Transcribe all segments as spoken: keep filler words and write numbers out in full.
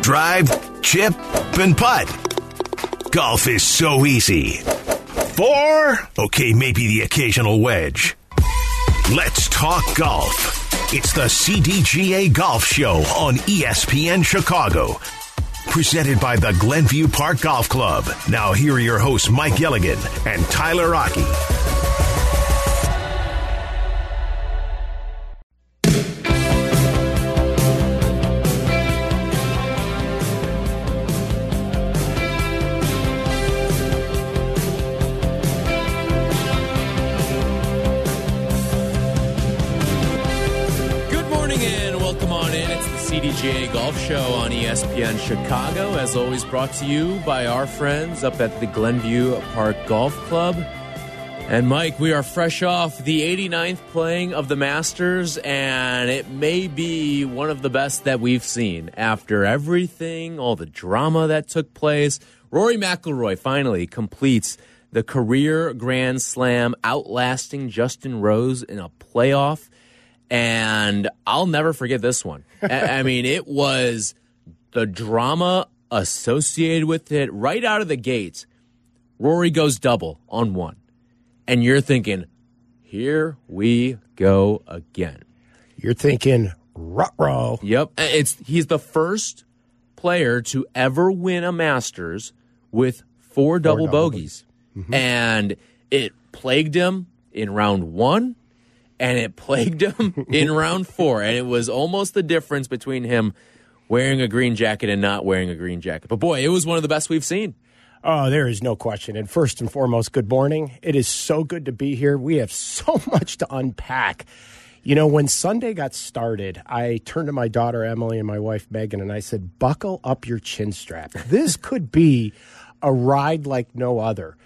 drive, chip, and putt. Golf is so easy. Four? Okay, maybe the occasional wedge. Let's talk golf. It's the C D G A Golf Show on E S P N Chicago. Presented by the Glenview Park Golf Club. Now here are your hosts, Mike Gilligan and Tyler Rocky. C D G A Golf Show on E S P N Chicago, as always brought to you by our friends up at the Glenview Park Golf Club. And Mike, we are fresh off the eighty-ninth playing of the Masters, and it may be one of the best that we've seen. After everything, all the drama that took place, Rory McIlroy finally completes the career Grand Slam, outlasting Justin Rose in a playoff. And I'll never forget this one. I mean, it was the drama associated with it right out of the gates. Rory goes double on one. And you're thinking, here we go again. You're thinking, ruh-roh. Yep. It's, he's the first player to ever win a Masters with four, four double, double bogeys. Mm-hmm. And it plagued him in round one. And it plagued him in round four. And it was almost the difference between him wearing a green jacket and not wearing a green jacket. But, boy, it was one of the best we've seen. Oh, there is no question. And first and foremost, good morning. It is so good to be here. We have so much to unpack. You know, when Sunday got started, I turned to my daughter, Emily, and my wife, Megan, and I said, buckle up your chin strap. This could be a ride like no other.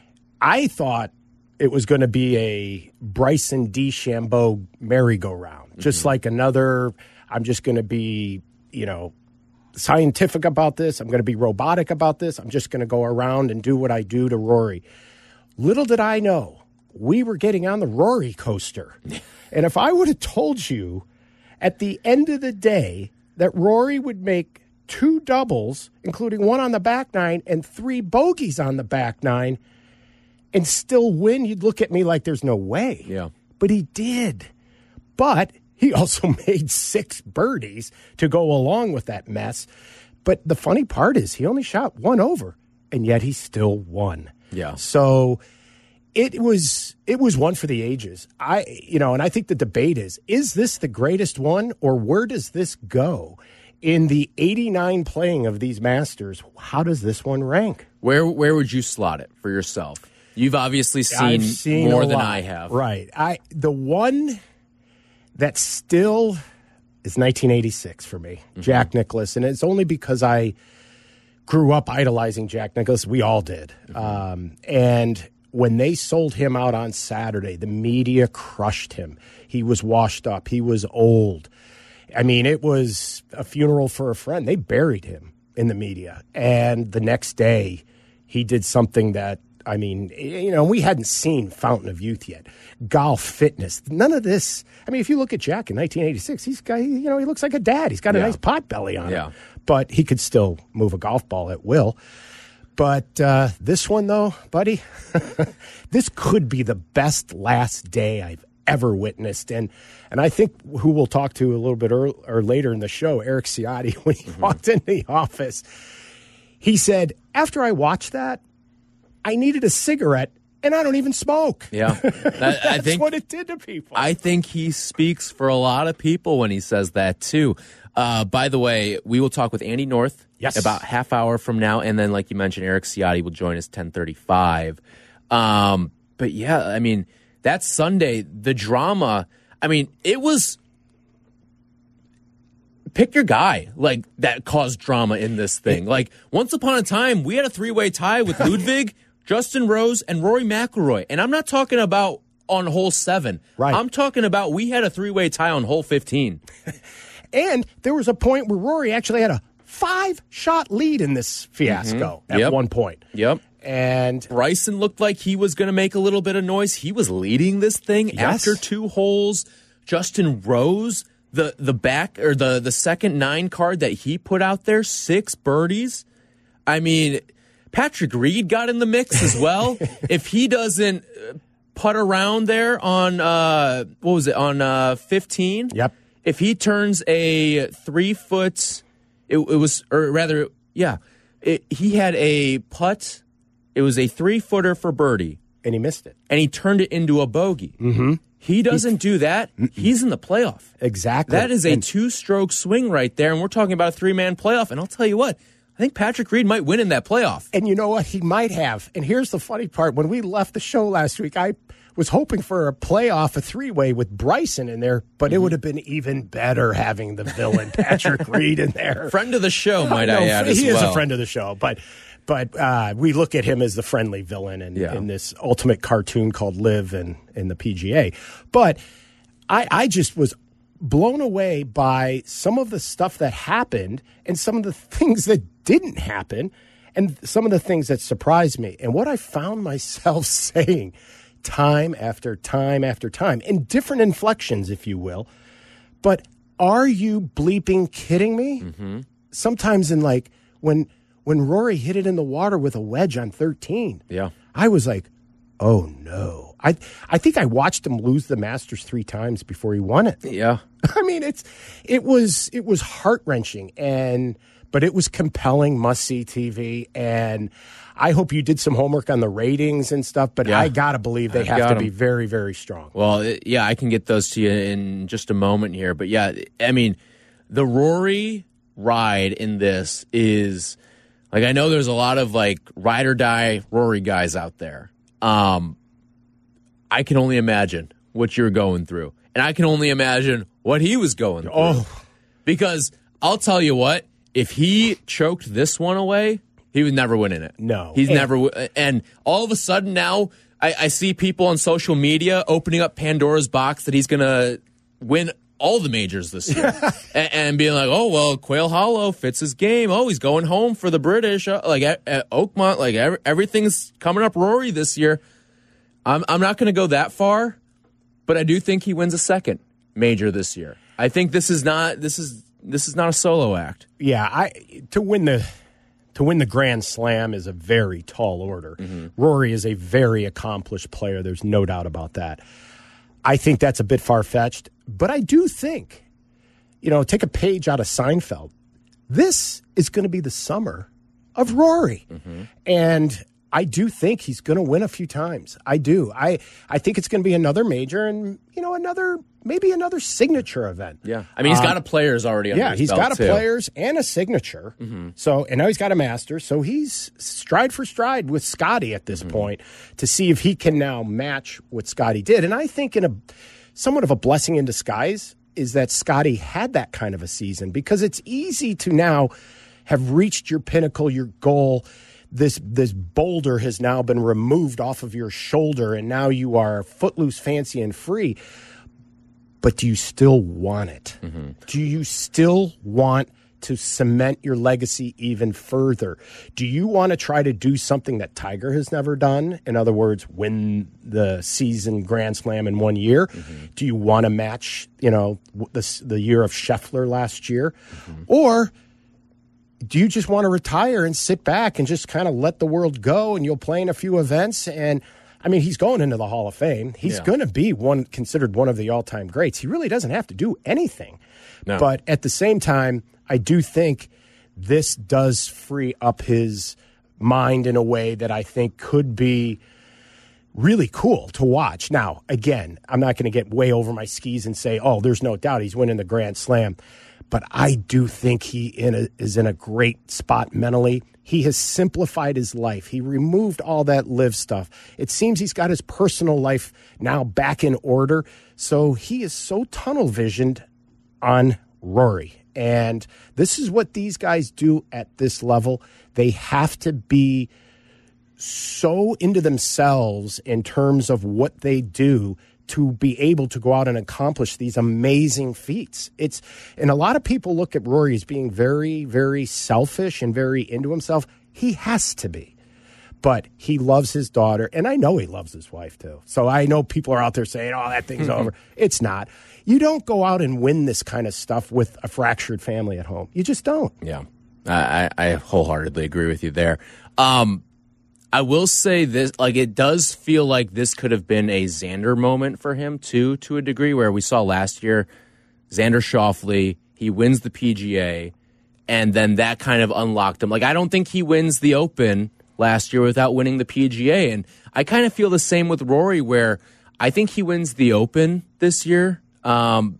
I thought it was going to be a Bryson DeChambeau merry-go-round, just mm-hmm. like another, I'm just going to be, you know, scientific about this. I'm going to be robotic about this. I'm just going to go around and do what I do to Rory. Little did I know, we were getting on the Rory coaster. And if I would have told you at the end of the day that Rory would make two doubles, including one on the back nine and three bogeys on the back nine, and still win, you'd look at me like there's no way. Yeah. But he did. But he also made six birdies to go along with that mess. But the funny part is he only shot one over, and yet he still won. Yeah. So it was it was one for the ages. I you know, and I think the debate is, is this the greatest one, or where does this go? In the eighty-nine playing of these Masters, how does this one rank? Where where would you slot it for yourself? You've obviously seen, seen more than I have. Right. I the one that still is nineteen eighty-six for me, mm-hmm. Jack Nicklaus. And it's only because I grew up idolizing Jack Nicklaus. We all did. Mm-hmm. Um, and when they sold him out on Saturday, the media crushed him. He was washed up. He was old. I mean, it was a funeral for a friend. They buried him in the media. And the next day, he did something that, I mean, you know, we hadn't seen Fountain of Youth yet. Golf, fitness, none of this. I mean, if you look at Jack in nineteen eighty-six, he's got, you know, he looks like a dad. He's got a yeah. nice pot belly on yeah. him. But he could still move a golf ball at will. But uh, this one, though, buddy, this could be the best last day I've ever witnessed. And and I think who we'll talk to a little bit early, or later in the show, Eric Ciotti, when he mm-hmm. walked in the office, he said, after I watched that, I needed a cigarette, and I don't even smoke. Yeah. That, That's I think, what it did to people. I think he speaks for a lot of people when he says that, too. Uh, by the way, we will talk with Andy North yes. about half hour from now, and then, like you mentioned, Eric Ciotti will join us ten thirty-five. Um, but, yeah, I mean, that Sunday, the drama, I mean, it was pick your guy, like, that caused drama in this thing. Like, once upon a time, we had a three-way tie with Ludwig, Justin Rose, and Rory McIlroy. And I'm not talking about on hole seven. Right. I'm talking about we had a three-way tie on hole fifteen. And there was a point where Rory actually had a five-shot lead in this fiasco mm-hmm. at yep. one point. Yep. And Bryson looked like he was going to make a little bit of noise. He was leading this thing yes. after two holes. Justin Rose, the the back or the the second nine card that he put out there, six birdies. I mean, Patrick Reed got in the mix as well. If he doesn't putt around there on uh, what was it on uh, fifteen? Yep. If he turns a three foot, it, it was or rather, yeah, it, he had a putt. It was a three footer for birdie, and he missed it, and he turned it into a bogey. Mm-hmm. He doesn't do that. He's in the playoff. Exactly. That is a and, two-stroke swing right there, and we're talking about a three-man playoff. And I'll tell you what, I think Patrick Reed might win in that playoff. And you know what? He might have. And here's the funny part. When we left the show last week, I was hoping for a playoff, a three-way with Bryson in there, but mm-hmm. it would have been even better having the villain Patrick Reed in there. Friend of the show, might I, I add he as He well. is a friend of the show, but... But uh, we look at him as the friendly villain in, yeah. in this ultimate cartoon called Live in, in the P G A. But I, I just was blown away by some of the stuff that happened and some of the things that didn't happen and some of the things that surprised me. And what I found myself saying time after time after time in different inflections, if you will. But are you bleeping kidding me? Mm-hmm. Sometimes in like when... When Rory hit it in the water with a wedge on thirteen, yeah, I was like, oh, no. I I think I watched him lose the Masters three times before he won it. Yeah. I mean, it's it was it was heart-wrenching, and but it was compelling, must-see T V, and I hope you did some homework on the ratings and stuff, but yeah. I got to believe they I've have to them. be very, very strong. Well, it, yeah, I can get those to you in just a moment here. But, yeah, I mean, the Rory ride in this is... Like, I know there's a lot of, like, ride or die Rory guys out there. Um, I can only imagine what you're going through. And I can only imagine what he was going through. Oh. Because I'll tell you what, if he choked this one away, he was never winning it. No. He's and, never. And all of a sudden now, I, I see people on social media opening up Pandora's box that he's going to win all the majors this year and, and being like, oh, well, Quail Hollow fits his game. Oh, he's going home for the British. Uh, like at, at Oakmont, like every, everything's coming up Rory this year. I'm, I'm not going to go that far, but I do think he wins a second major this year. I think this is not, this is, this is not a solo act. Yeah. I, to win the, to win the Grand Slam is a very tall order. Mm-hmm. Rory is a very accomplished player. There's no doubt about that. I think that's a bit far-fetched, but I do think, you know, take a page out of Seinfeld. This is going to be the summer of Rory. Mm-hmm. And I do think he's going to win a few times. I do. I, I think it's going to be another major and, you know, another maybe another signature event. Yeah. I mean, he's um, got a players already under Yeah, his he's belt got a too. players and a signature. Mm-hmm. So, and now he's got a master. So he's stride for stride with Scotty at this mm-hmm. point to see if he can now match what Scotty did. And I think in a somewhat of a blessing in disguise is that Scotty had that kind of a season because it's easy to now have reached your pinnacle, your goal. This this boulder has now been removed off of your shoulder, and now you are footloose, fancy, and free. But do you still want it? Mm-hmm. Do you still want to cement your legacy even further? Do you want to try to do something that Tiger has never done? In other words, win the season Grand Slam in one year? Mm-hmm. Do you want to match, you know, the, the year of Scheffler last year? Mm-hmm. Or do you just want to retire and sit back and just kind of let the world go and you'll play in a few events? And I mean, he's going into the Hall of Fame. He's yeah. going to be one considered one of the all-time greats. He really doesn't have to do anything. No. But at the same time, I do think this does free up his mind in a way that I think could be really cool to watch. Now, again, I'm not going to get way over my skis and say, oh, there's no doubt he's winning the Grand Slam. But I do think he in a, is in a great spot mentally. He has simplified his life. He removed all that live stuff. It seems he's got his personal life now back in order. So he is so tunnel visioned on Rory. And this is what these guys do at this level. They have to be so into themselves in terms of what they do to be able to go out and accomplish these amazing feats. It's, and a lot of people look at Rory as being very, very selfish and very into himself. He has to be. but he loves his daughter, and I know he loves his wife, too. So I know people are out there saying, oh, that thing's over. It's not. You don't go out and win this kind of stuff with a fractured family at home. You just don't. Yeah, I, I wholeheartedly agree with you there. Um, I will say this, like, it does feel like this could have been a Xander moment for him, too, to a degree, where we saw last year, Xander Schauffele, he wins the P G A, and then that kind of unlocked him. Like, I don't think he wins the Open last year without winning the P G A, and I kind of feel the same with Rory, where I think he wins the Open this year, um,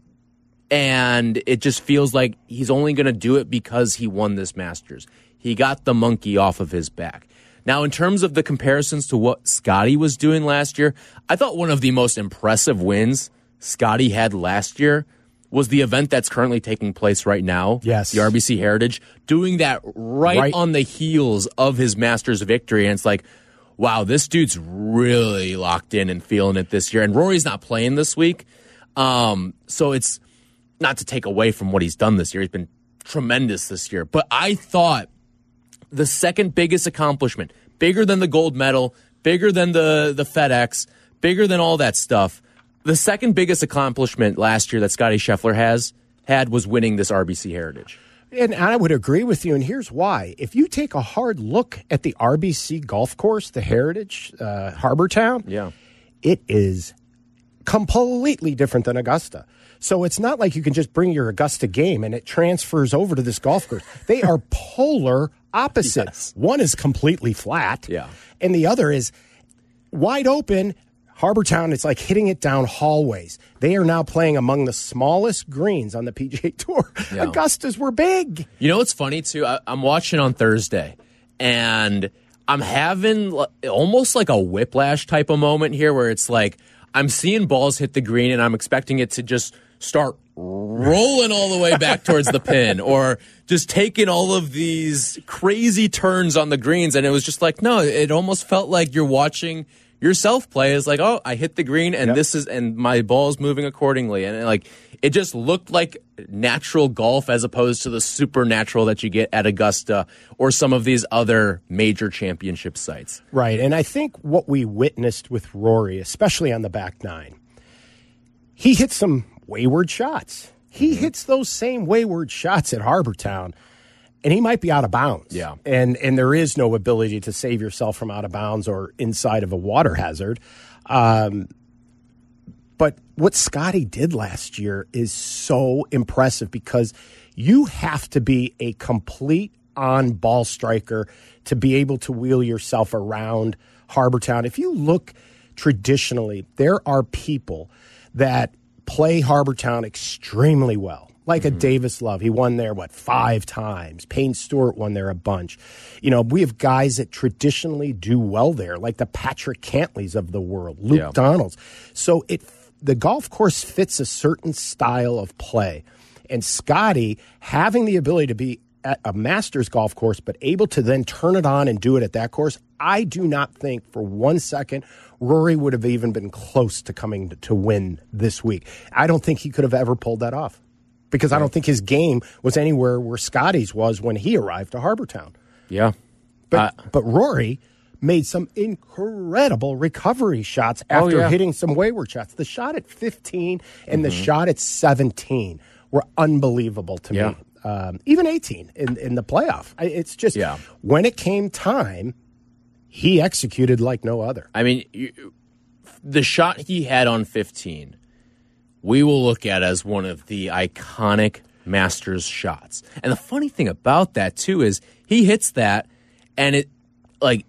and it just feels like he's only going to do it because he won this Masters. He got the monkey off of his back. Now, in terms of the comparisons to what Scotty was doing last year, I thought one of the most impressive wins Scotty had last year was the event that's currently taking place right now. Yes. The R B C Heritage, doing that right, right on the heels of his Masters victory. And it's like, wow, this dude's really locked in and feeling it this year. And Rory's not playing this week. Um, so it's not to take away from what he's done this year. He's been tremendous this year. But I thought the second biggest accomplishment, bigger than the gold medal, bigger than the, the FedEx, bigger than all that stuff, the second biggest accomplishment last year that Scotty Scheffler has had was winning this R B C Heritage. And I would agree with you, and here's why. If you take a hard look at the R B C golf course, the Heritage, uh, Harbour Town, yeah, it is completely different than Augusta. So it's not like you can just bring your Augusta game and it transfers over to this golf course. They are polar opposite. Yes. One is completely flat, yeah, and the other is wide open. Harbour Town, it's like hitting it down hallways. They are now playing among the smallest greens on the P G A Tour. Yeah. Augustas were big. You know what's funny, too? I, I'm watching on Thursday, and I'm having almost like a whiplash type of moment here where it's like I'm seeing balls hit the green, and I'm expecting it to just start rolling all the way back towards the pin or just taking all of these crazy turns on the greens. And it was just like, no, it almost felt like you're watching yourself play. Is like, oh, I hit the green and yep. this is, and my ball's moving accordingly. And like, it just looked like natural golf as opposed to the supernatural that you get at Augusta or some of these other major championship sites. Right. And I think what we witnessed with Rory, especially on the back nine, he hit some wayward shots. He mm-hmm. hits those same wayward shots at Harbour Town, and he might be out of bounds. Yeah. And and there is no ability to save yourself from out of bounds or inside of a water hazard. Um, but what Scotty did last year is so impressive because you have to be a complete on-ball striker to be able to wheel yourself around Harbour Town. If you look traditionally, there are people that play Harbour Town extremely well. Like mm-hmm. a Davis Love. He won there, what, five times. Payne Stewart won there a bunch. You know, we have guys that traditionally do well there, like the Patrick Cantleys of the world, Luke yeah. Donalds. So it the golf course fits a certain style of play. And Scotty, having the ability to be at a Masters golf course, but able to then turn it on and do it at that course, I do not think for one second Rory would have even been close to coming to, to win this week. I don't think he could have ever pulled that off. Because I don't think his game was anywhere where Scotty's was when he arrived to Harbour Town. Yeah. But uh, but Rory made some incredible recovery shots after oh, yeah. hitting some wayward shots. The shot at fifteen and mm-hmm. the shot at seventeen were unbelievable to yeah. me. Um, even eighteen in, in the playoff. I, it's just, yeah. when it came time, he executed like no other. I mean, you, the shot he had on fifteen, we will look at as one of the iconic Masters shots. And the funny thing about that, too, is he hits that, and it, like,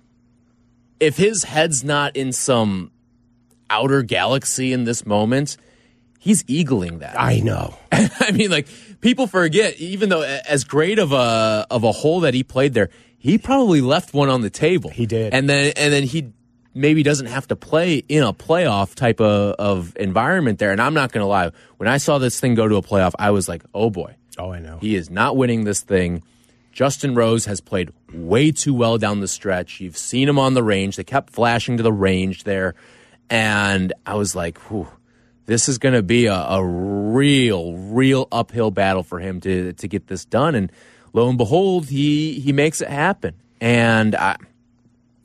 if his head's not in some outer galaxy in this moment, he's eagling that. I know. I mean, like, people forget, even though as great of a of a hole that he played there, he probably left one on the table. He did. And then and then he maybe doesn't have to play in a playoff type of, of environment there. And I'm not going to lie. When I saw this thing go to a playoff, I was like, oh, boy. Oh, I know. He is not winning this thing. Justin Rose has played way too well down the stretch. You've seen him on the range. They kept flashing to the range there. And I was like, whew, this is going to be a, a real, real uphill battle for him to, to get this done. And lo and behold, he, he makes it happen. And I...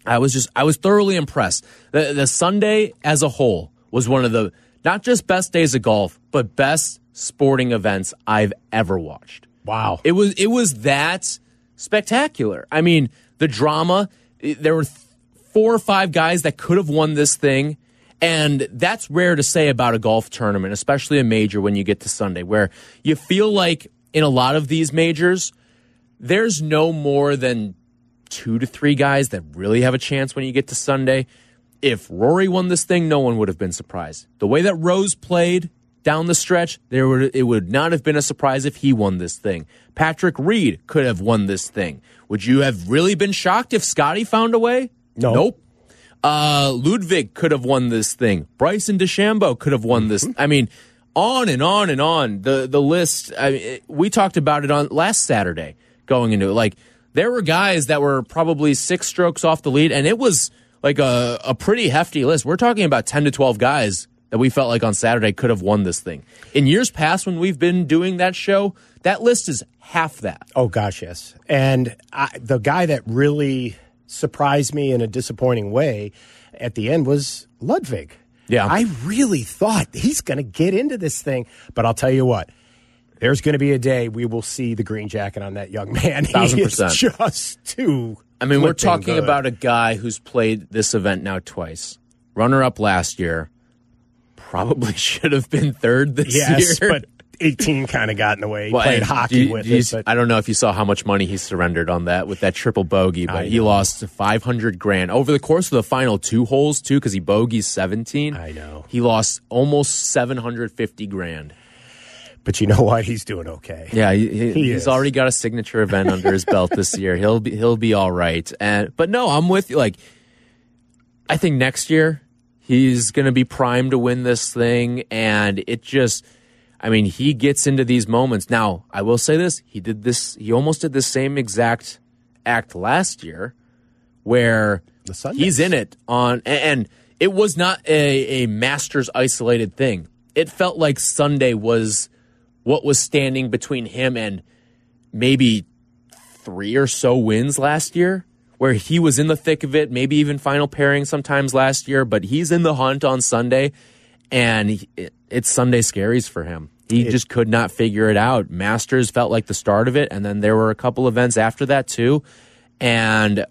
I was just, I was thoroughly impressed. The, the Sunday as a whole was one of the, not just best days of golf, but best sporting events I've ever watched. Wow. It was, it was that spectacular. I mean, the drama, there were th- four or five guys that could have won this thing. And that's rare to say about a golf tournament, especially a major when you get to Sunday, where you feel like in a lot of these majors, there's no more than two to three guys that really have a chance when you get to Sunday. If Rory won this thing, no one would have been surprised. The way that Rose played down the stretch, there would, it would not have been a surprise if he won this thing. Patrick Reed could have won this thing. Would you have really been shocked if Scotty found a way? No. Nope. Uh, Ludwig could have won this thing. Bryson DeChambeau could have won this. I mean, on and on and on. The the list, I mean, we talked about it on last Saturday going into it. Like, there were guys that were probably six strokes off the lead, and it was like a, a pretty hefty list. We're talking about ten to twelve guys that we felt like on Saturday could have won this thing. In years past, when we've been doing that show, that list is half that. Oh, gosh, yes. And I, the guy that really surprised me in a disappointing way at the end was Ludwig. Yeah. I really thought he's going to get into this thing. But I'll tell you what, there's going to be a day we will see the green jacket on that young man. Thousand He percent. is just too I mean, we're flipping talking good. about a guy who's played this event now twice. Runner-up last year. Probably should have been third this Yes, year. but eighteen kind of got in the way. He Well, played and hockey do you- with do you it. s- But I don't know if you saw how much money he surrendered on that with that triple bogey, I but he know. lost five hundred grand over the course of the final two holes too, because he bogeys seventeen. I know. He lost almost seven hundred fifty grand. But you know what? He's doing okay. Yeah, he, he- He he's is. already got a signature event under his belt this year. He'll be he'll be all right. And but no, I'm with you. Like, I think next year he's going to be primed to win this thing, and it just, I mean, he gets into these moments. Now, I will say this: he did this. He almost did the same exact act last year, where The Sundays. he's in it on, and it was not a, a Masters isolated thing. It felt like Sunday was what was standing between him and maybe three or so wins last year, where he was in the thick of it, maybe even final pairing sometimes last year, but he's in the hunt on Sunday, and he, it, it's Sunday scaries for him. He It- just could not figure it out. Masters felt like the start of it, and then there were a couple events after that too. And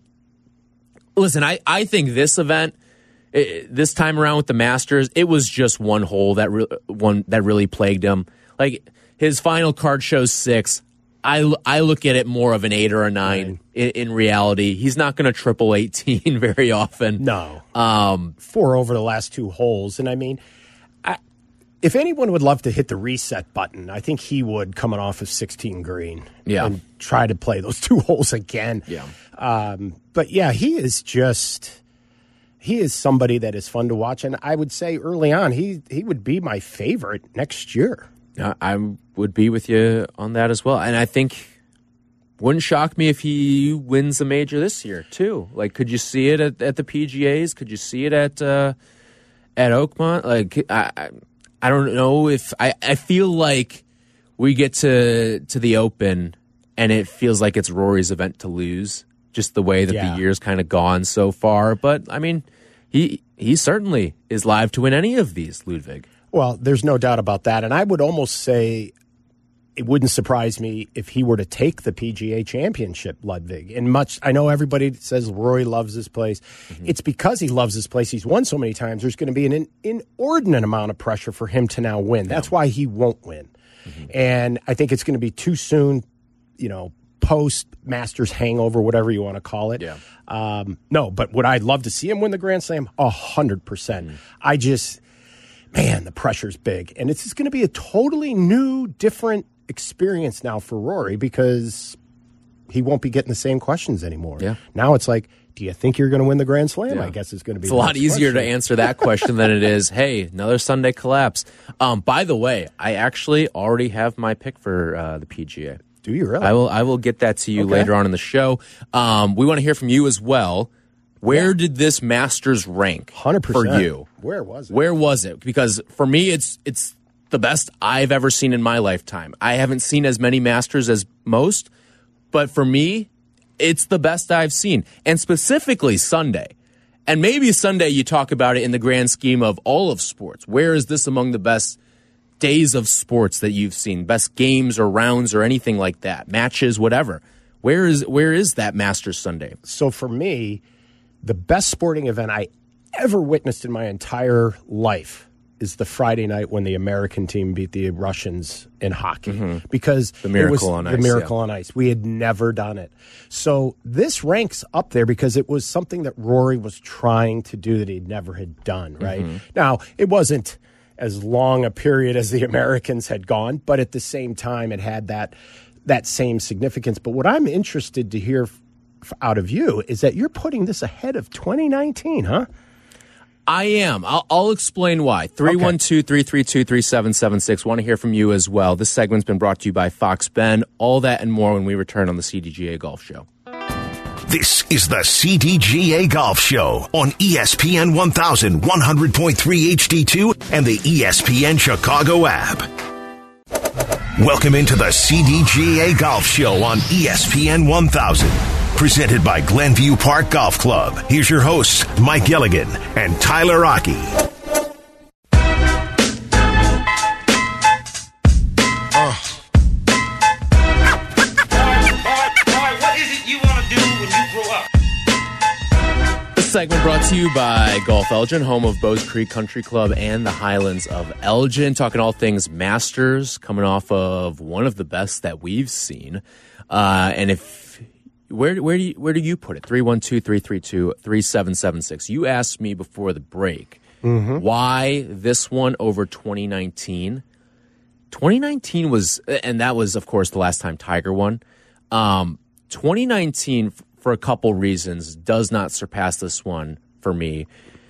listen, I, I think this event, it, this time around with the Masters, it was just one hole that re- one that really plagued him. Like, his final card shows six. I, I look at it more of an eight or a nine in, in reality. He's not going to triple eighteen very often. No. Um, Four over the last two holes. And I mean, I, if anyone would love to hit the reset button, I think he would, coming off of sixteen green. Yeah. And try to play those two holes again. Yeah. Um, but yeah, he is just, he is somebody that is fun to watch. And I would say early on, he, he would be my favorite next year. I, I would be with you on that as well. And I think wouldn't shock me if he wins the major this year too. Like, could you see it at, at the P G As? Could you see it at uh, at Oakmont? Like, I I- I don't know if I, I feel like we get to to the Open and it feels like it's Rory's event to lose, just the way that Yeah. the year's kind of gone so far. But I mean, he he certainly is live to win any of these, Ludwig. Well, there's no doubt about that. And I would almost say it wouldn't surprise me if he were to take the P G A championship, Ludwig. And much, I know everybody says Rory loves this place. Mm-hmm. It's because he loves this place. He's won so many times. There's going to be an in, inordinate amount of pressure for him to now win. That's why he won't win. Mm-hmm. And I think it's going to be too soon, you know, post Masters hangover, whatever you want to call it. Yeah. Um, no, but would I love to see him win the Grand Slam? A hundred percent. I just, man, the pressure's big. And it's just going to be a totally new, different experience now for Rory because he won't be getting the same questions anymore. Yeah. Now it's like, do you think you're going to win the Grand Slam? Yeah. I guess it's going to be It's a lot the next easier to question. answer that question than it is, hey, another Sunday collapse. Um, by the way, I actually already have my pick for uh, the P G A. Do you really? I will I will get that to you Okay. later on in the show. Um, we want to hear from you as well. Where did this Masters rank one hundred percent. for you? Where was it? Where was it? Because for me, it's it's the best I've ever seen in my lifetime. I haven't seen as many Masters as most, but for me, it's the best I've seen, and specifically Sunday. And maybe Sunday you talk about it in the grand scheme of all of sports. Where is this among the best days of sports that you've seen? Best games or rounds or anything like that, matches, whatever. Where is where is that Masters Sunday? So for me, the best sporting event I ever witnessed in my entire life is the Friday night when the American team beat the Russians in hockey. Mm-hmm. Because the Miracle it was on the Ice. Miracle yeah. on Ice. We had never done it. So this ranks up there because it was something that Rory was trying to do that he never had done, right? Mm-hmm. Now, it wasn't as long a period as the Americans had gone, but at the same time it had that that same significance. But what I'm interested to hear f- out of you is that you're putting this ahead of twenty nineteen, huh? I am. I'll, I'll explain why. three one two, three three two, three seven seven six. Want to hear from you as well. This segment's been brought to you by Fox Ben. All that and more when we return on the C D G A Golf Show. This is the C D G A Golf Show on E S P N one thousand, one hundred point three H D two and the E S P N Chicago app. Welcome into the C D G A Golf Show on E S P N one thousand. Presented by Glenview Park Golf Club. Here's your hosts, Mike Gilligan and Tyler Rocky. Uh. What is it you want to do when you grow up? This segment brought to you by Golf Elgin, home of Bowes Creek Country Club and the Highlands of Elgin. Talking all things Masters, coming off of one of the best that we've seen. Uh, and if Where where do you, where do you put it? three one two, three three two, three seven seven six. You asked me before the break mm-hmm. why this one over twenty nineteen. twenty nineteen was, and that was, of course, the last time Tiger won. Um, twenty nineteen, for a couple reasons, does not surpass this one for me.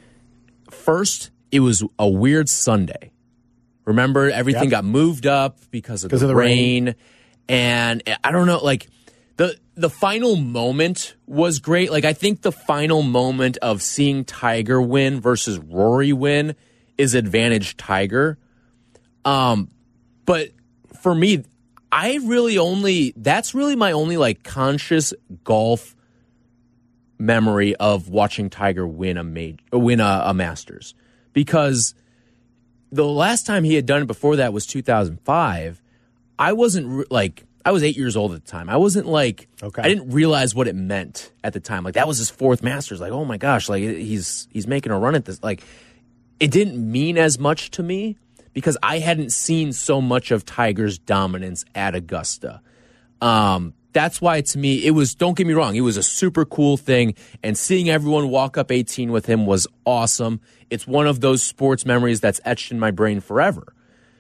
First, it was a weird Sunday. Remember, everything yep. got moved up because of, the, of the rain. rain. And I don't know, like, The the final moment was great. Like, I think the final moment of seeing Tiger win versus Rory win is advantage Tiger. Um, but for me, I really only, that's really my only, like, conscious golf memory of watching Tiger win a major, win a, a Masters. Because the last time he had done it before that was two thousand five. I wasn't, re- like... I was eight years old at the time. I wasn't like, okay. I didn't realize what it meant at the time. Like, that was his fourth Masters. Like, oh my gosh, like he's he's making a run at this. Like, it didn't mean as much to me because I hadn't seen so much of Tiger's dominance at Augusta. Um, that's why, to me, it was, don't get me wrong, it was a super cool thing. And seeing everyone walk up eighteen with him was awesome. It's one of those sports memories that's etched in my brain forever.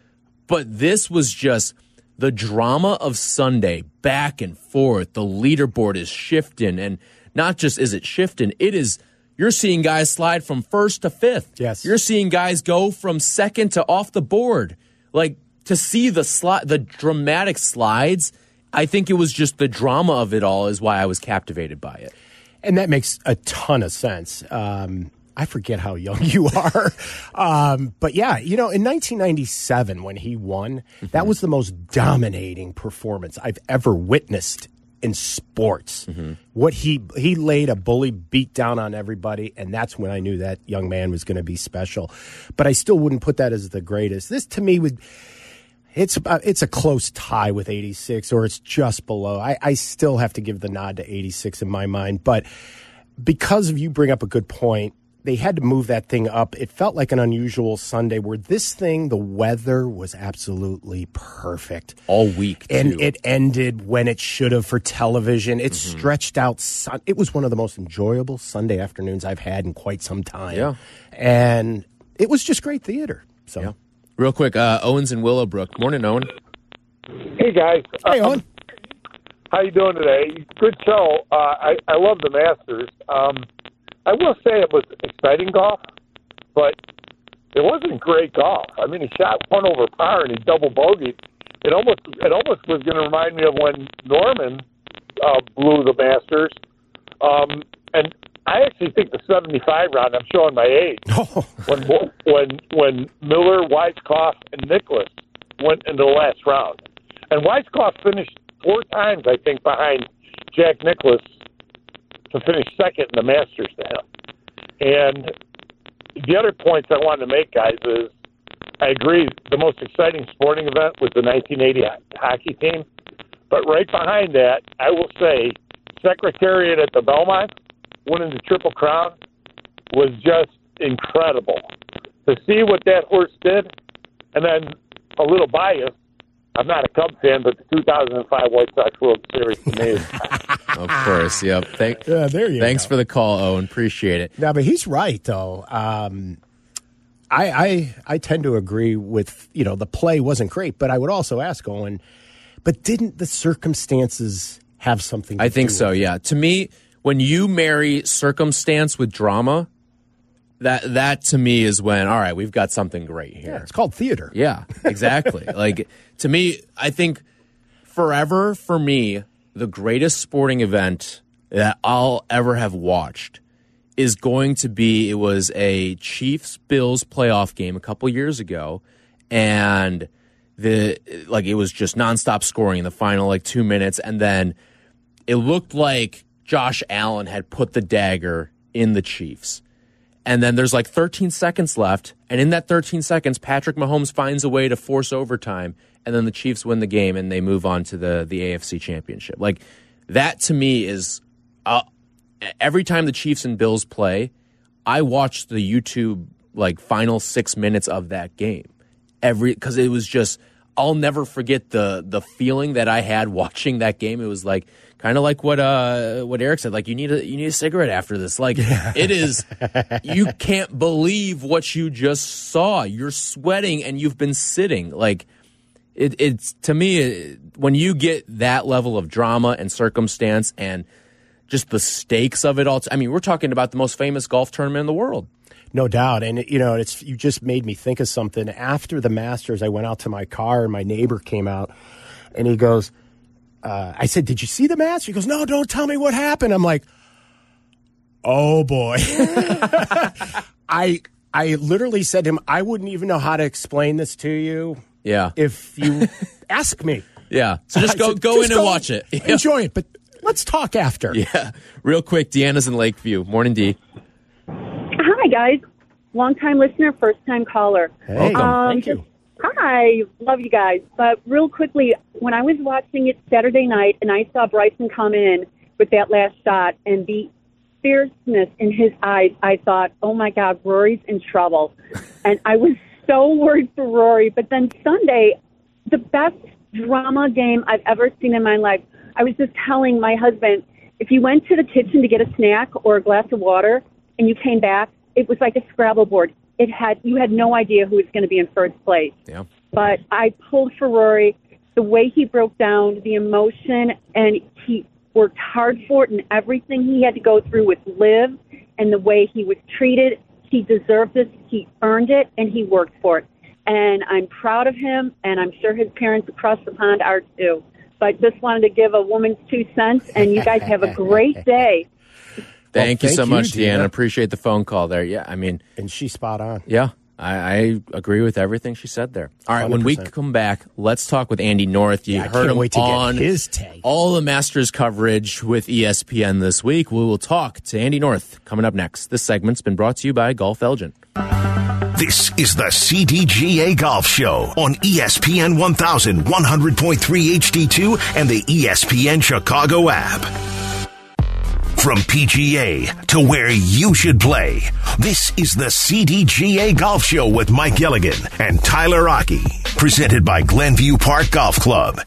But this was just... the drama of Sunday, back and forth, the leaderboard is shifting, and not just is it shifting, it is, you're seeing guys slide from first to fifth. Yes. You're seeing guys go from second to off the board. Like, to see the sli- the dramatic slides, I think it was just the drama of it all is why I was captivated by it. And that makes a ton of sense. Um I forget how young you are. Um, but yeah, you know, in nineteen ninety-seven, when he won, mm-hmm. that was the most dominating performance I've ever witnessed in sports. Mm-hmm. What he he laid a bully beat down on everybody, and that's when I knew that young man was going to be special. But I still wouldn't put that as the greatest. This, to me, would it's about, it's a close tie with eighty-six, or it's just below. I, I still have to give the nod to eighty-six in my mind. But because of you bring up a good point, they had to move that thing up. It felt like an unusual Sunday where this thing, the weather was absolutely perfect. All week, too. And it ended when it should have for television. It mm-hmm. stretched out. Sun- it was one of the most enjoyable Sunday afternoons I've had in quite some time. Yeah. And it was just great theater. So, yeah. Real quick, uh, Owen's in Willowbrook. Morning, Owen. Hey, guys. Hey, Owen. Um, how you doing today? Good show. Uh, I, I love the Masters. Um I will say it was exciting golf, but it wasn't great golf. I mean, he shot one over par and he double bogeyed. It almost it almost was going to remind me of when Norman uh, blew the Masters. Um, and I actually think the seventy-five round, I'm showing my age, Oh. when when when Miller, Weiskopf, and Nicklaus went into the last round. And Weiskopf finished four times, I think, behind Jack Nicklaus to finish second in the Masters to him. And the other points I wanted to make, guys, is I agree the most exciting sporting event was the nineteen eighty hockey team. But right behind that, I will say Secretariat at the Belmont winning the Triple Crown was just incredible. To see what that horse did, and then a little bias, I'm not a Cub fan, but the two thousand five White Sox World Series to me is Of course, yep. Thank, Yeah, there you thanks go. for the call, Owen. Appreciate it. No, but he's right, though. Um, I, I I tend to agree with, you know, the play wasn't great, but I would also ask Owen, but didn't the circumstances have something to I think do so, with it? yeah. To me, when you marry circumstance with drama, that that to me is when, all right, we've got something great here. Yeah, it's called theater. Yeah, exactly. Like, to me, I think forever, for me, the greatest sporting event that I'll ever have watched is going to be, it was a Chiefs-Bills playoff game a couple years ago, and the like it was just nonstop scoring in the final, like, two minutes, and then it looked like Josh Allen had put the dagger in the Chiefs. And then there's like thirteen seconds left. And in that thirteen seconds, Patrick Mahomes finds a way to force overtime. And then the Chiefs win the game and they move on to the, the A F C Championship. Like, that to me is uh, every time the Chiefs and Bills play, I watch the YouTube like final six minutes of that game. Every because it was just, I'll never forget the the feeling that I had watching that game. It was like kind of like what uh what Eric said, like you need a you need a cigarette after this. Like it is, you can't believe what you just saw. You're sweating and you've been sitting. Like it, it's to me it, when you get that level of drama and circumstance and just the stakes of it all. I mean, we're talking about the most famous golf tournament in the world. No doubt. And, you know, it's you just made me think of something. After the Masters, I went out to my car, and my neighbor came out, and he goes, uh, I said, did you see the Masters? He goes, no, don't tell me what happened. I'm like, oh, boy. I I literally said to him, I wouldn't even know how to explain this to you Yeah. if you ask me. Yeah. So just I go said, go "Just in and watch it. Yeah. Enjoy it, but let's talk after. Yeah. Real quick, Deanna's in Lakeview. Morning, D. Hi, guys. Long-time listener, first-time caller. Hey, Um, thank you. Hi. Love you guys. But real quickly, when I was watching it Saturday night and I saw Bryson come in with that last shot and the fierceness in his eyes, I thought, oh, my God, Rory's in trouble. And I was so worried for Rory. But then Sunday, the best drama game I've ever seen in my life. I was just telling my husband, if you went to the kitchen to get a snack or a glass of water and you came back, it was like a Scrabble board. It had you had no idea who was going to be in first place. Yeah. But I pulled for Rory. The way he broke down, the emotion, and he worked hard for it, and everything he had to go through with Liv, and the way he was treated, he deserved this. He earned it, and he worked for it. And I'm proud of him, and I'm sure his parents across the pond are too. But just wanted to give a woman's two cents, and you guys have a great day. Thank Well, you so thank you, much, Deanna. Deanna. Appreciate the phone call there. Yeah, I mean, And she's spot on. yeah, I, I agree with everything she said there. All right, when we one hundred percent. come back, let's talk with Andy North. You Yeah, I heard can't him wait to get on his take. all the Masters coverage with E S P N this week. We will talk to Andy North coming up next. This segment's been brought to you by Golf Elgin. This is the C D G A Golf Show on E S P N one thousand, one hundred point three H D two and the E S P N Chicago app. From P G A to where you should play, this is the C D G A Golf Show with Mike Gilligan and Tyler Rocky, presented by Glenview Park Golf Club.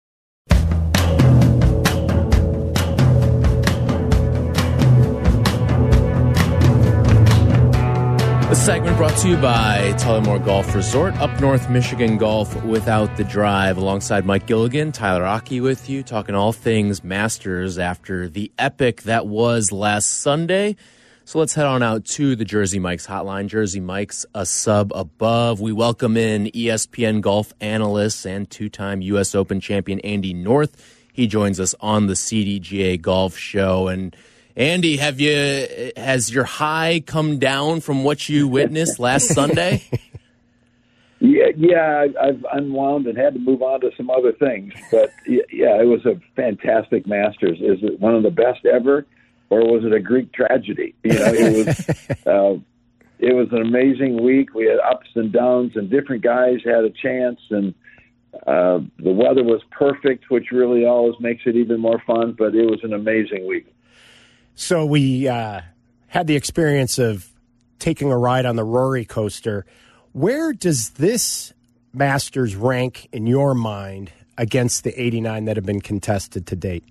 This segment brought to you by Tullamore Golf Resort, up North Michigan golf without the drive. Alongside Mike Gilligan, Tyler Rocky with you, talking all things Masters after the epic that was last Sunday. So let's head on out to the Jersey Mike's hotline. Jersey Mike's a sub above. We welcome in E S P N golf analyst and two-time U S Open champion Andy North. He joins us on the C D G A Golf Show. And Andy, have you has your high come down from what you witnessed last Sunday? Yeah, yeah, I've unwound and had to move on to some other things. But, yeah, it was a fantastic Masters. Is it one of the best ever? or was it a Greek tragedy? You know, it was uh, it was an amazing week. We had ups and downs, and different guys had a chance, and uh, the weather was perfect, which really always makes it even more fun. But it was an amazing week. So we uh, had the experience of taking a ride on the Rory coaster. Where does this Masters rank in your mind against the eighty-nine that have been contested to date?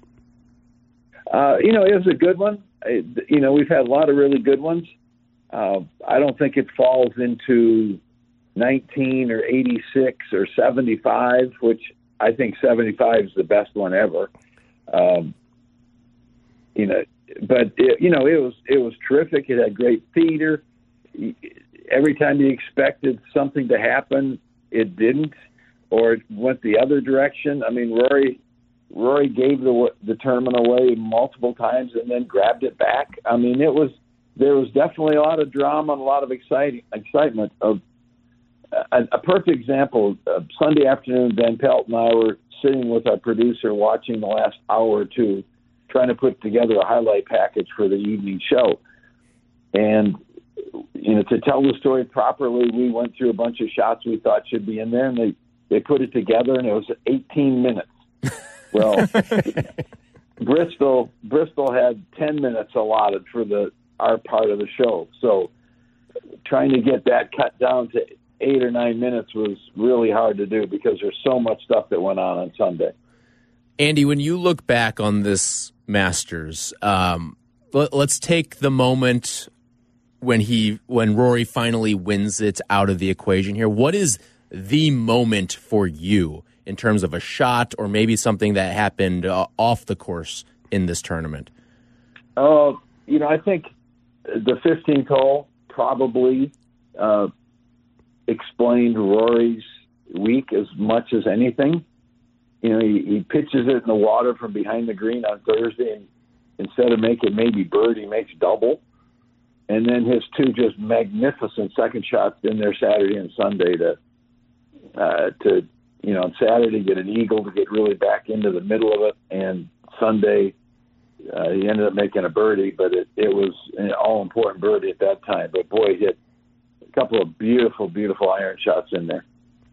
Uh, you know, it was a good one. It, you know, we've had a lot of really good ones. Uh, I don't think it falls into nineteen or eighty-six or seventy-five, which I think seventy-five is the best one ever. Um, you know, but it, you know, it was it was terrific. It had great theater. Every time you expected something to happen, it didn't, or it went the other direction. I mean, Rory, Rory gave the the tournament away multiple times and then grabbed it back. I mean, it was there was definitely a lot of drama and a lot of exciting excitement. Of a, a perfect example, uh, Sunday afternoon, Van Pelt and I were sitting with our producer watching the last hour or two, trying to put together a highlight package for the evening show, and you know, to tell the story properly, we went through a bunch of shots we thought should be in there, and they, they put it together, and it was eighteen minutes. Well, Bristol Bristol had ten minutes allotted for the our part of the show, so trying to get that cut down to eight or nine minutes was really hard to do because there's so much stuff that went on on Sunday. Andy, when you look back on this Masters, um, let, let's take the moment when he when Rory finally wins it out of the equation here. What is the moment for you in terms of a shot or maybe something that happened uh, off the course in this tournament? Oh, uh, you know, I think the fifteenth hole probably uh, explained Rory's week as much as anything. You know, he, he pitches it in the water from behind the green on Thursday, and instead of making maybe birdie, he makes double. And then his two just magnificent second shots in there Saturday and Sunday to, uh, to you know, on Saturday get an eagle to get really back into the middle of it, and Sunday uh, he ended up making a birdie, but it, it was an all-important birdie at that time. But, boy, he hit a couple of beautiful, beautiful iron shots in there.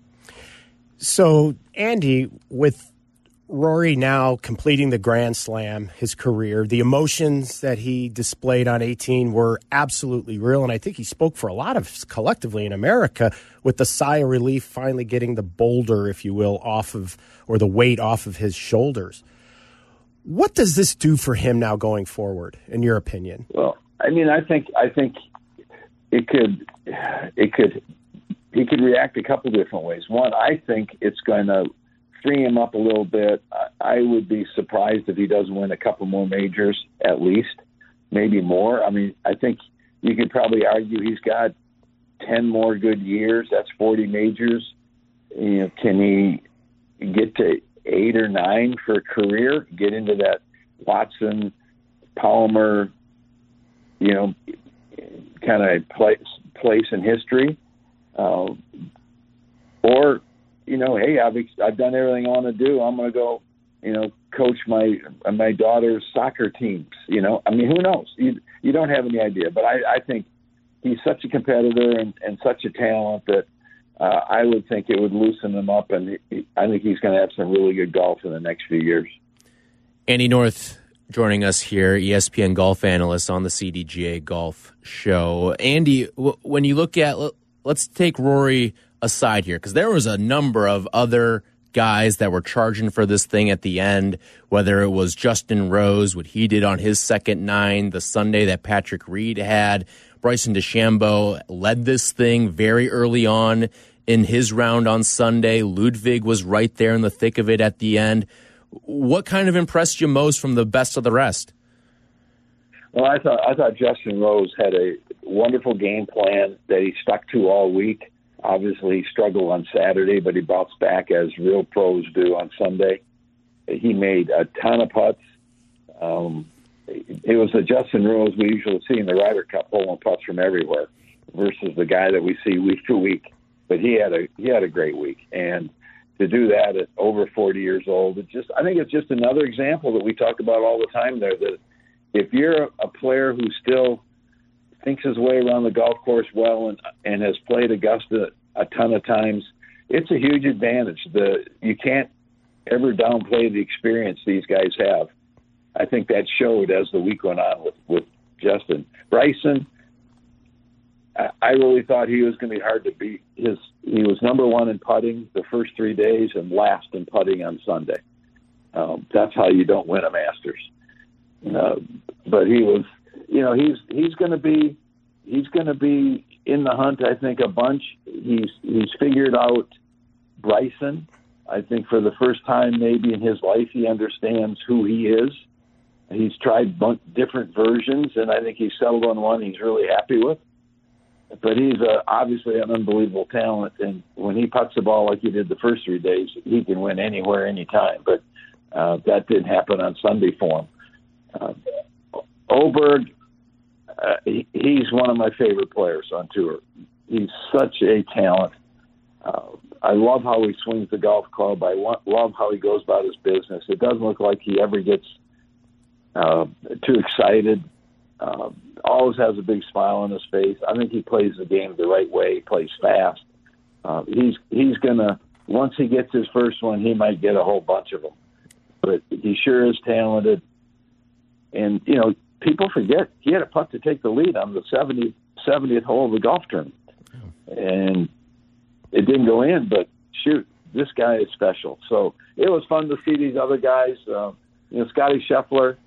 So, Andy, with Rory now completing the Grand Slam, his career, the emotions that he displayed on eighteen were absolutely real, and I think he spoke for a lot of us collectively in America with the sigh of relief finally getting the boulder, if you will, off of, or the weight off of his shoulders. What does this do for him now going forward, in your opinion? Well, I mean, I think I think it could it could he could react a couple different ways. One, I think it's going to free him up a little bit. I would be surprised if he doesn't win a couple more majors, at least, maybe more. I mean, I think you could probably argue he's got ten more good years. That's forty majors. You know, can he get to eight or nine for a career? Get into that Watson, Palmer, you know, kind of place place in history, uh, or you know, hey, I've I've done everything I want to do. I'm going to go, you know, coach my my daughter's soccer teams. You know, I mean, who knows? You you don't have any idea. But I, I think he's such a competitor and, and such a talent that uh, I would think it would loosen him up, and he, I think he's going to have some really good golf in the next few years. Andy North joining us here, E S P N golf analyst on the C D G A Golf Show. Andy, w- when you look at, let's take Rory aside here, because there was a number of other guys that were charging for this thing at the end, whether it was Justin Rose, what he did on his second nine, the Sunday that Patrick Reed had. Bryson DeChambeau led this thing very early on in his round on Sunday. Ludwig was right there in the thick of it at the end. What kind of impressed you most from the best of the rest? Well, I thought I thought Justin Rose had a wonderful game plan that he stuck to all week. Obviously, he struggled on Saturday, but he bounced back as real pros do on Sunday. He made a ton of putts. Um, it was the Justin Rose we usually see in the Ryder Cup, pulling putts from everywhere, versus the guy that we see week to week. But he had a he had a great week, and to do that at over forty years old, it just I think it's just another example that we talk about all the time there, that if you're a player who still thinks his way around the golf course well and and has played Augusta a ton of times, it's a huge advantage. The you can't ever downplay the experience these guys have. I think that showed as the week went on with, with Justin. Bryson, I, I really thought he was going to be hard to beat. His he was number one in putting the first three days and last in putting on Sunday. Um, that's how you don't win a Masters. Uh, but he was, you know, he's he's going to be he's going to be in the hunt. I think a bunch. He's he's figured out Bryson. I think for the first time maybe in his life he understands who he is. He's tried different versions, and I think he's settled on one he's really happy with. But he's uh, obviously an unbelievable talent, and when he puts the ball like he did the first three days, he can win anywhere, anytime. But uh, that didn't happen on Sunday for him. Uh, Oberg, uh, he, he's one of my favorite players on tour. He's such a talent. Uh, I love how he swings the golf club. I lo- love how he goes about his business. It doesn't look like he ever gets uh, too excited. Uh, always has a big smile on his face. I think he plays the game the right way. He plays fast. Uh, he's he's gonna once he gets his first one, he might get a whole bunch of them. But he sure is talented. And you know, people forget he had a putt to take the lead on the seventieth hole of the golf tournament, and it didn't go in. But shoot, this guy is special. So it was fun to see these other guys. Uh, you know, Scotty Scheffler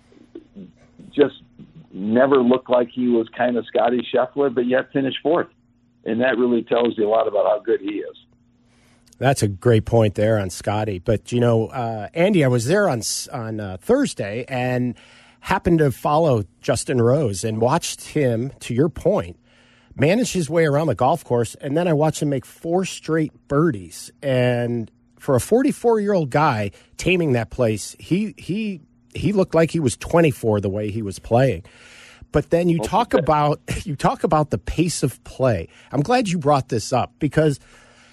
just never looked like he was kind of Scotty Scheffler, but yet finished fourth. And that really tells you a lot about how good he is. That's a great point there on Scotty. But, you know, uh, Andy, I was there on on uh, Thursday and happened to follow Justin Rose and watched him, to your point, manage his way around the golf course. And then I watched him make four straight birdies. And for a forty-four-year-old guy taming that place, he he he looked like he was twenty-four the way he was playing. But then you talk about you talk about the pace of play. I'm glad you brought this up because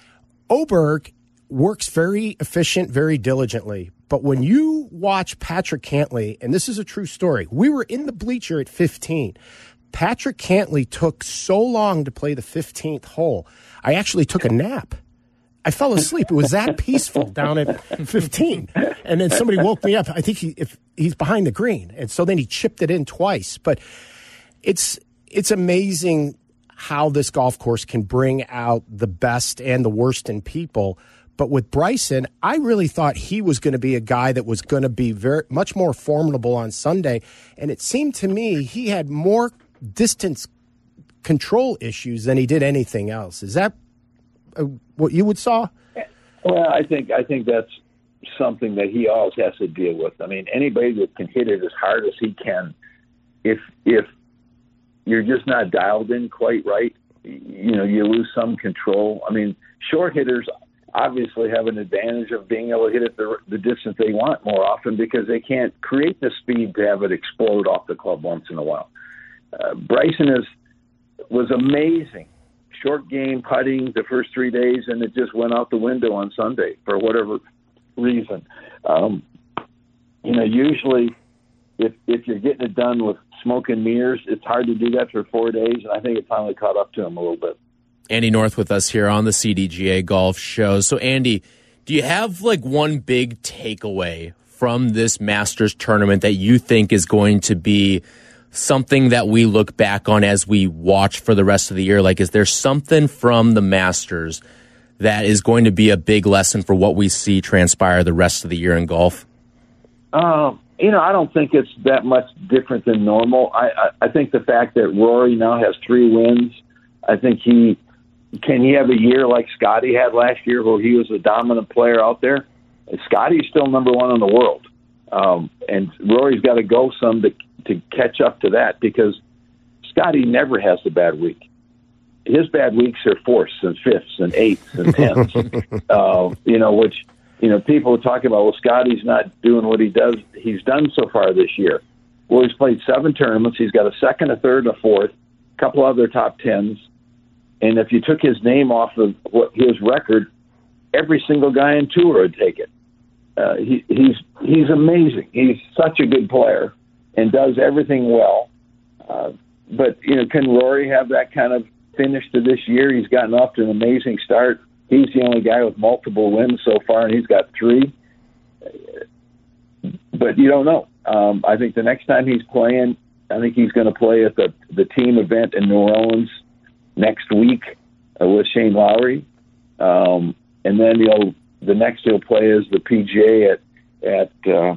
Oberg works very efficient, very diligently. But when you watch Patrick Cantlay, and this is a true story, we were in the bleacher at fifteen. Patrick Cantlay took so long to play the fifteenth hole. I actually took a nap. I fell asleep. It was that peaceful down at fifteen. And then somebody woke me up. I think he, if he's behind the green. And so then he chipped it in twice. But it's it's amazing how this golf course can bring out the best and the worst in people. But with Bryson, I really thought he was going to be a guy that was going to be very much more formidable on Sunday. And it seemed to me he had more distance control issues than he did anything else. Is that uh, what you would saw? Well, I think I think that's something that he always has to deal with. I mean, anybody that can hit it as hard as he can, if if you're just not dialed in quite right, you know, you lose some control. I mean, short hitters obviously have an advantage of being able to hit it the, the distance they want more often because they can't create the speed to have it explode off the club once in a while. Uh, Bryson is was amazing. Short game putting the first three days, and it just went out the window on Sunday for whatever reason. Um, you know, usually if if you're getting it done with smoke and mirrors, it's hard to do that for four days, and I think it finally caught up to him a little bit. Andy North with us here on the C D G A Golf Show. So, Andy, do you have like one big takeaway from this Masters tournament that you think is going to be something that we look back on as we watch for the rest of the year? Like, is there something from the Masters that is going to be a big lesson for what we see transpire the rest of the year in golf? Um, you know, I don't think it's that much different than normal. I, I, I think the fact that Rory now has three wins, I think he can he have a year like Scotty had last year where he was a dominant player out there? Scotty's still number one in the world. Um, and Rory's got to go some to to catch up to that because Scotty never has a bad week. His bad weeks are fourths and fifths and eighths and tenths. uh, you know, which, you know, people are talking about, well, Scotty's not doing what he does. He's done so far this year. Well, he's played seven tournaments. He's got a second, a third, a fourth, a couple other top tens. And if you took his name off of what his record, every single guy in tour would take it. Uh, he, he's he's amazing. He's such a good player. and does everything well. Uh, but, you know, can Rory have that kind of finish to this year? He's gotten off to an amazing start. He's the only guy with multiple wins so far, and he's got three. But you don't know. Um, I think the next time he's playing, I think he's going to play at the, the team event in New Orleans next week uh, with Shane Lowry. Um, and then he'll, the next he'll play is the P G A at, at uh,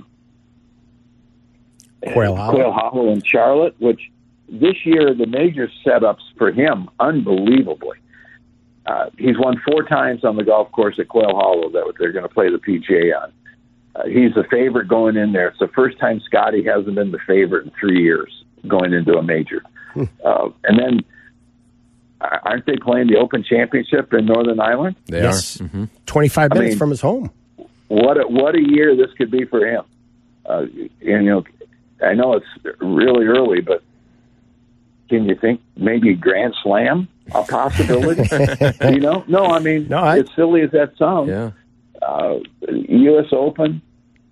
Quail Hollow. Quail Hollow in Charlotte, which this year the major setups for him, unbelievably. Uh, he's won four times on the golf course at Quail Hollow that they're going to play the P G A on. Uh, he's the favorite going in there. It's the first time Scotty hasn't been the favorite in three years going into a major. Hmm. Uh, and then, uh, aren't they playing the Open Championship in Northern Ireland? They Yes. are. Mm-hmm. twenty-five I minutes mean- from his home. What a, what a year this could be for him. Uh, and, you know, I know it's really early, but can you think maybe Grand Slam a possibility? you know, no, I mean, No, I- as silly as that sounds, Yeah. uh, U S Open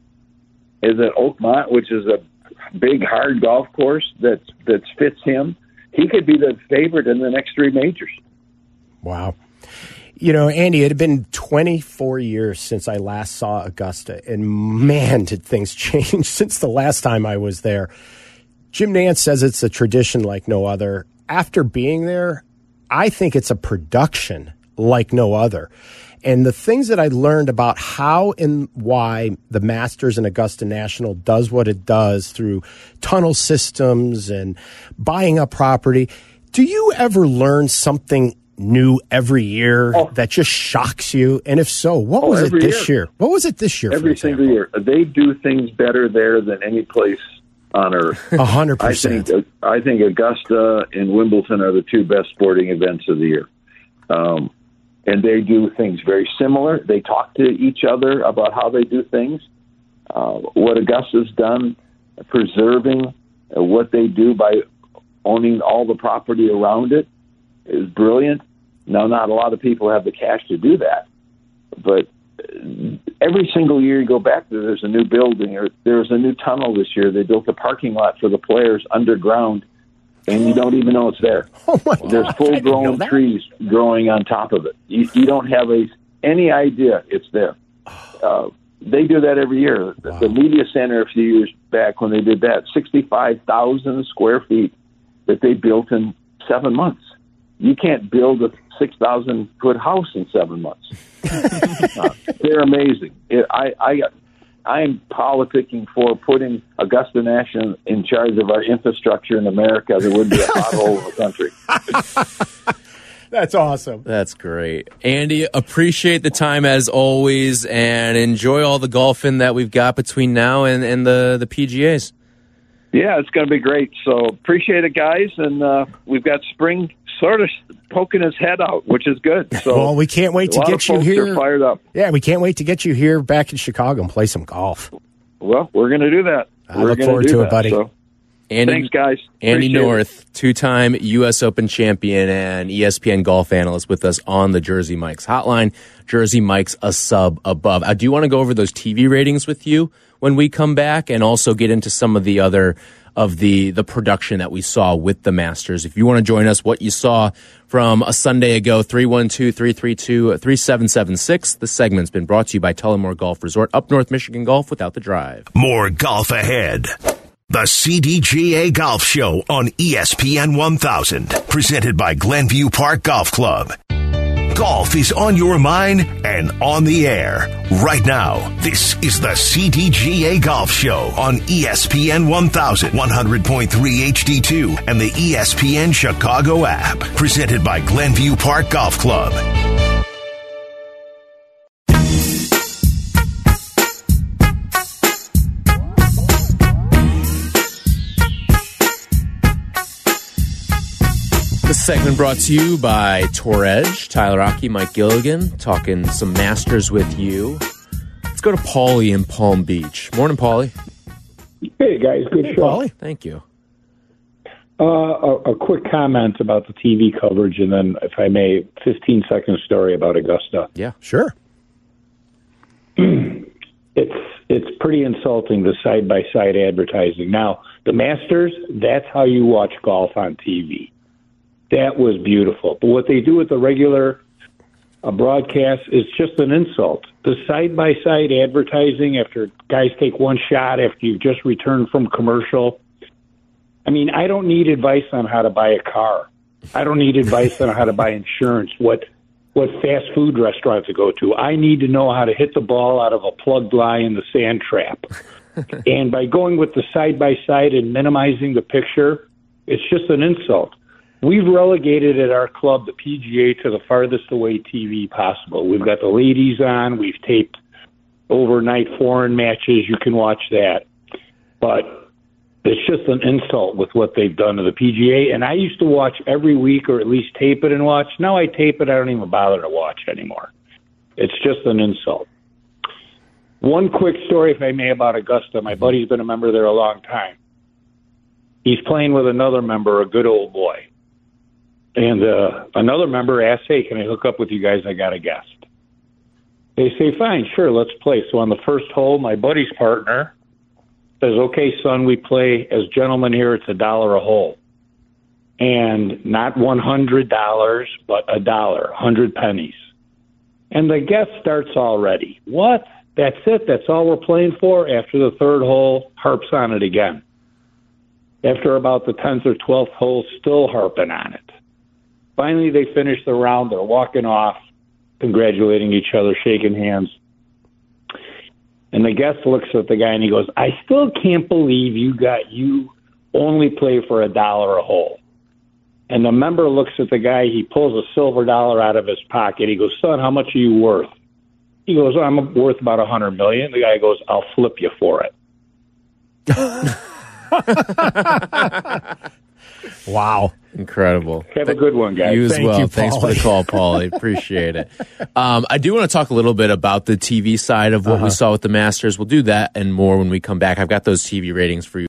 is at Oakmont, which is a big, hard golf course that that fits him. He could be the favorite in the next three majors. Wow. You know, Andy, it had been twenty-four years since I last saw Augusta, and man, did things change since the last time I was there. Jim Nantz says it's a tradition like no other. After being there, I think it's a production like no other. And the things that I learned about how and why the Masters and Augusta National does what it does through tunnel systems and buying up property, do you ever learn something new every year Oh. that just shocks you? And if so, what Oh, was it every this year. year? What was it this year? Every for single year, they do things better there than any place on earth. A hundred I percent. think I think Augusta and Wimbledon are the two best sporting events of the year, um, and they do things very similar. They talk to each other about how they do things. Uh, what Augusta's done, preserving uh, what they do by owning all the property around it, is brilliant. Now, not a lot of people have the cash to do that, but every single year you go back there, there's a new building, or there's a new tunnel this year. They built a parking lot for the players underground, and you don't even know it's there. Oh my God, There's I didn't know full-grown that. trees growing on top of it. You, you don't have a any idea it's there. Uh, they do that every year. The- Wow. The media center a few years back when they did that, sixty-five thousand square feet that they built in seven months. You can't build a six thousand foot house in seven months. uh, they're amazing. It, I, I, I am politicking for putting Augusta National in charge of our infrastructure in America. There wouldn't be a pothole in the country. That's awesome. That's great. Andy, appreciate the time as always, and enjoy all the golfing that we've got between now and, and the, the P G As. Yeah, it's going to be great. So appreciate it, guys. And uh, we've got spring sort of poking his head out, which is good. So Well, we can't wait a to lot get of you folks here. are fired up. Yeah, we can't wait to get you here back in Chicago and play some golf. Well, we're going to do that. I We're look gonna forward do to it, that. buddy. So, Andy, thanks, guys. Andy Appreciate it. North, two-time U S Open champion and E S P N golf analyst with us on the Jersey Mike's hotline. Jersey Mike's a sub above. I do want to go over those T V ratings with you when we come back, and also get into some of the other of the the production that we saw with the Masters. If you want to join us, what you saw from a Sunday ago, three one two, three three two, three seven seven six. The segment's been brought to you by Tullamore Golf Resort, up North Michigan Golf without the drive. More golf ahead. The C D G A Golf Show on E S P N one thousand, presented by Glenview Park Golf Club. Golf is on your mind and on the air right now. This is the C D G A Golf Show on E S P N one thousand, one hundred point three H D two and the E S P N Chicago app, presented by Glenview Park Golf Club. This segment brought to you by Tour Edge, Tyler Rocky, Mike Gilligan, talking some Masters with you. Let's go to Paulie in Palm Beach. Morning, Paulie. Hey, guys. Good show. Paulie? Thank you. Uh, a, a quick comment about the T V coverage, and then, if I may, fifteen-second story about Augusta. Yeah. Sure. It it's it's pretty insulting, the side-by-side advertising. Now, the Masters, that's how you watch golf on T V. That was beautiful. But what they do with the regular uh, broadcast is just an insult. The side-by-side advertising after guys take one shot after you've just returned from commercial. I mean, I don't need advice on how to buy a car. I don't need advice on how to buy insurance, what what fast food restaurant to go to. I need to know how to hit the ball out of a plugged lie in the sand trap. And by going with the side-by-side and minimizing the picture, it's just an insult. We've relegated at our club the P G A to the farthest away T V possible. We've got the ladies on. We've taped overnight foreign matches. You can watch that. But it's just an insult with what they've done to the P G A. And I used to watch every week or at least tape it and watch. Now I tape it. I don't even bother to watch anymore. It's just an insult. One quick story, if I may, about Augusta. My buddy's been a member there a long time. He's playing with another member, a good old boy. And uh, another member asks, hey, can I hook up with you guys? I got a guest. They say, fine, sure, let's play. So on the first hole, my buddy's partner says, okay, son, we play as gentlemen here. It's a dollar a hole. And not one hundred dollars, but a dollar, one hundred pennies. And the guest starts already. What? That's it? That's all we're playing for? After the third hole, harps on it again. After about the tenth or twelfth hole, still harping on it. Finally, they finish the round. They're walking off, congratulating each other, shaking hands. And the guest looks at the guy and he goes, I still can't believe you got you only play for a dollar a hole. And the member looks at the guy. He pulls a silver dollar out of his pocket. He goes, son, how much are you worth? He goes, I'm worth about a hundred million. The guy goes, I'll flip you for it. Wow. Incredible. Have a good one, guys. You as Thank well. you, Thanks for Paulie. the call, Paulie. Appreciate it. Um, I do want to talk a little bit about the T V side of what Uh-huh. we saw with the Masters. We'll do that and more when we come back. I've got those T V ratings for you.